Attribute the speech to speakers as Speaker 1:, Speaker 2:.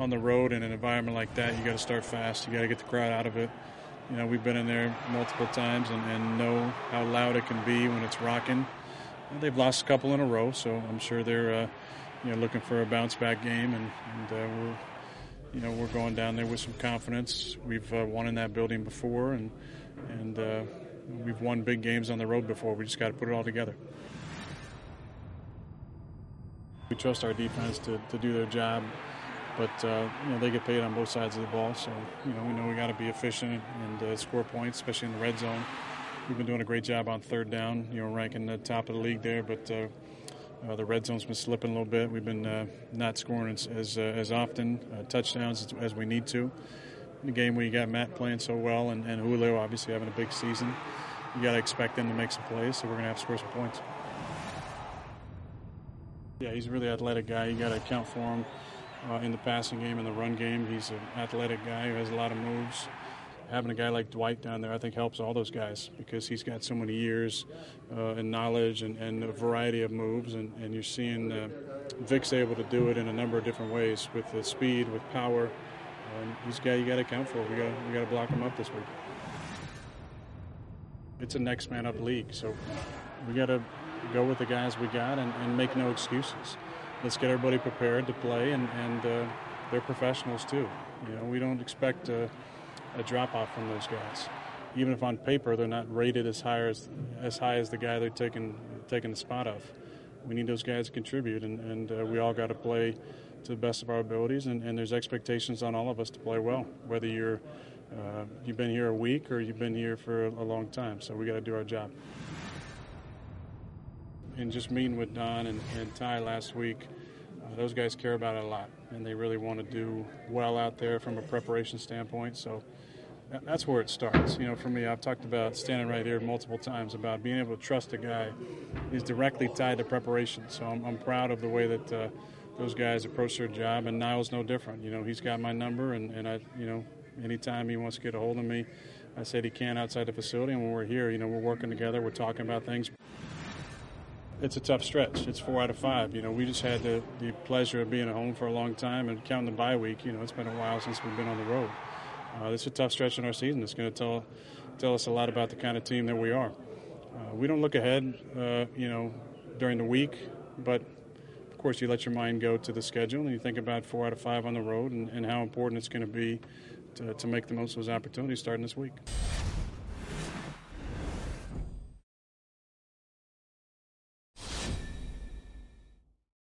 Speaker 1: on the road in an environment like that, you got to start fast. You got to get the crowd out of it. You know, we've been in there multiple times and know how loud it can be when it's rocking. They've lost a couple in a row, so I'm sure they're looking for a bounce back game, and we're going down there with some confidence. We've won in that building before, and we've won big games on the road before. We just got to put it all together. We trust our defense to do their job, but they get paid on both sides of the ball, so we know we got to be efficient and score points, especially in the red zone. We've been doing a great job on third down, ranking the top of the league there, but the red zone's been slipping a little bit. We've been not scoring as often touchdowns as we need to. In a game where you got Matt playing so well and Julio obviously having a big season, you got to expect them to make some plays, so we're going to have to score some points. Yeah, he's a really athletic guy. You got to account for him in the passing game and the run game. He's an athletic guy who has a lot of moves. Having a guy like Dwight down there, I think, helps all those guys because he's got so many years and knowledge and a variety of moves. And you're seeing Vic's able to do it in a number of different ways with the speed, with power. He's a guy you got to account for. We got to block him up this week. It's a next man up league, so we got to go with the guys we got and make no excuses. Let's get everybody prepared to play, and they're professionals too. We don't expect a drop-off from those guys. Even if on paper they're not rated as high as the guy they're taking the spot of. We need those guys to contribute, and we all got to play to the best of our abilities, and there's expectations on all of us to play well, whether you've been here a week or you've been here for a long time. So we got to do our job. And just meeting with Don and Ty last week, those guys care about it a lot, and they really want to do well out there from a preparation standpoint. So that's where it starts. For me, I've talked about standing right here multiple times about being able to trust a guy is directly tied to preparation. So I'm proud of the way that those guys approach their job, and Niall's no different. He's got my number, and I, anytime he wants to get a hold of me, I said he can outside the facility, and when we're here, we're working together, we're talking about things. It's a tough stretch. It's 4 out of 5. We just had the pleasure of being at home for a long time and counting the bye week. It's been a while since we've been on the road. It's a tough stretch in our season. It's going to tell us a lot about the kind of team that we are. We don't look ahead, during the week, but of course you let your mind go to the schedule and you think about 4 out of 5 on the road and how important it's going to be to make the most of those opportunities starting this week.